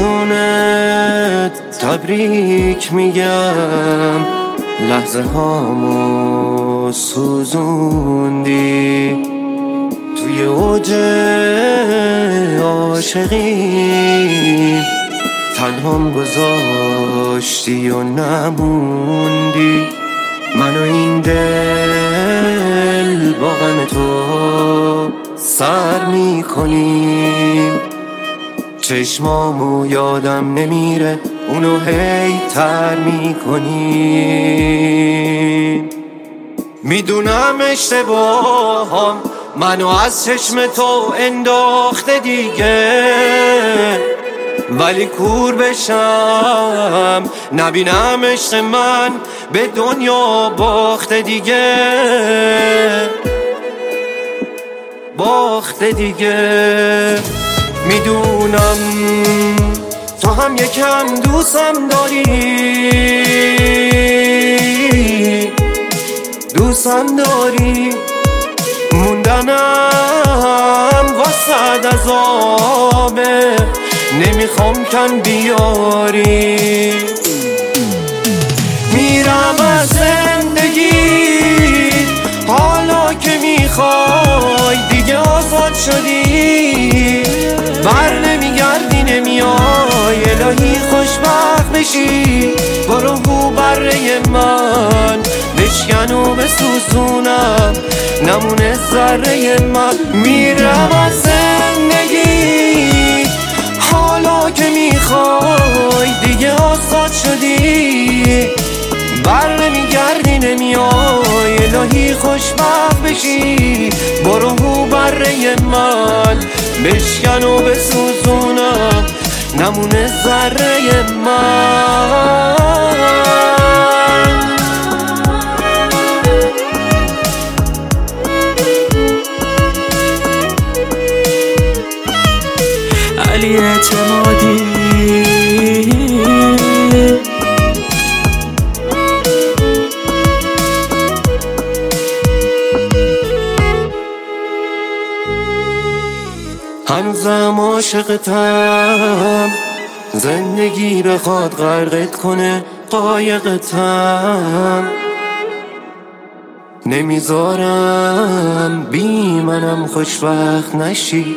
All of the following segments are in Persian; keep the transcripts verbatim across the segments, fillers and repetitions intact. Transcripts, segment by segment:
جونت تبریک میگم، لحظه هامو سوزوندی، توی اوج عاشقی تنهام گذاشتی و نموندی. من و این دل با غم تو سر میکنیم، چشمامو یادم نمیره اونو هی تر میکنیم. میدونم اشتباهم منو از چشم تو انداخته دیگه، ولی کور بشم نبینم عشق من به دنیا باخته دیگه، باخته دیگه. میدونم تو هم یکم دوستم داری، دوستم داری، موندنم واسد عذابه، نمیخوام کم بیاری. میرم از زندگی حالا که میخوای، دیگه آزاد شدی، بر نمیگردی نمیای، الهی خوشبخت بشی، برو هو بره من بشکن و بسوزونم، نمونه ذره من. میرم از زندگی حالا که میخوای، دیگه آزاد شدی، بر نمیگردی نمیای، الهی خوشبخت بشی، برو هو بره من بشکن و بسوزونم، نمونه ذره من. علی اعتمادی هنوزم عاشقتم، زندگی بخواد غرقت کنه قایقتم، نمیذارم بی منم خوشبخت نشی،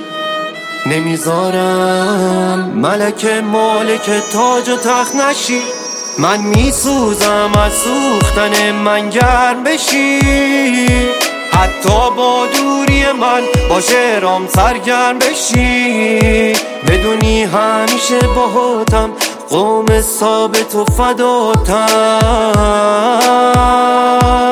نمیذارم ملک مالک تاج و تخت نشی. من میسوزم از سوختن من گرم بشی، حتی با دوری من با شعرام سرگرم بشی، بدونی همیشه باهاتم، قوم ثابت و فداتم.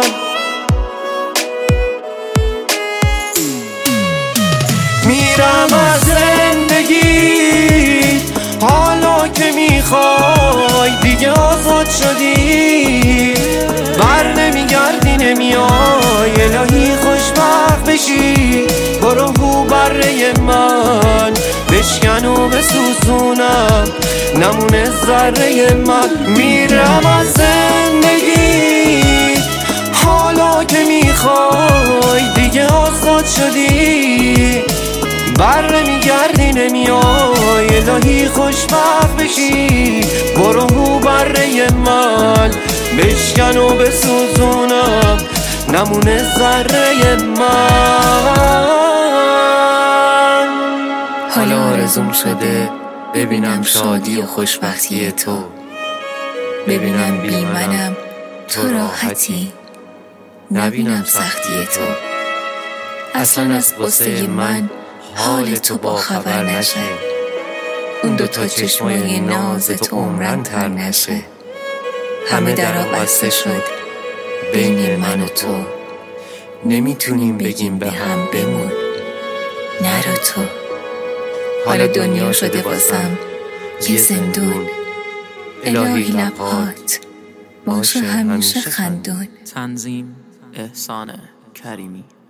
میرم از زندگی حالا که میخوای، دیگه آزاد شدی، بر نمیگردی نمیای، الهی خوشبخت بشی، برو هو بره من بشکن و بسوزونم، نمونه ذره من. میرم از زندگی حالا که میخوای، دیگه آزاد شدی، بر نمیگردی نمیای، الهی خوشبخت بشی، برو هو بره من بشکن و بسوزونم، نمونه ذره من. حالا آرزوم شده ببینم شادی و خوشبختی تو، ببینم بی منم تو راحتی، نبینم سختی تو، اصلا از قصه من حال تو با خبر نشه، اون دوتا چشمای نازت عمرن تر نشه، همه درا بسته شد بین من و تو، نمیتونیم بگیم به هم بمون نرو تو. حالا دنیا شده واسم یه زندون، الهی لبات باشه همیشه خندون. تنظیم احسان کریمی.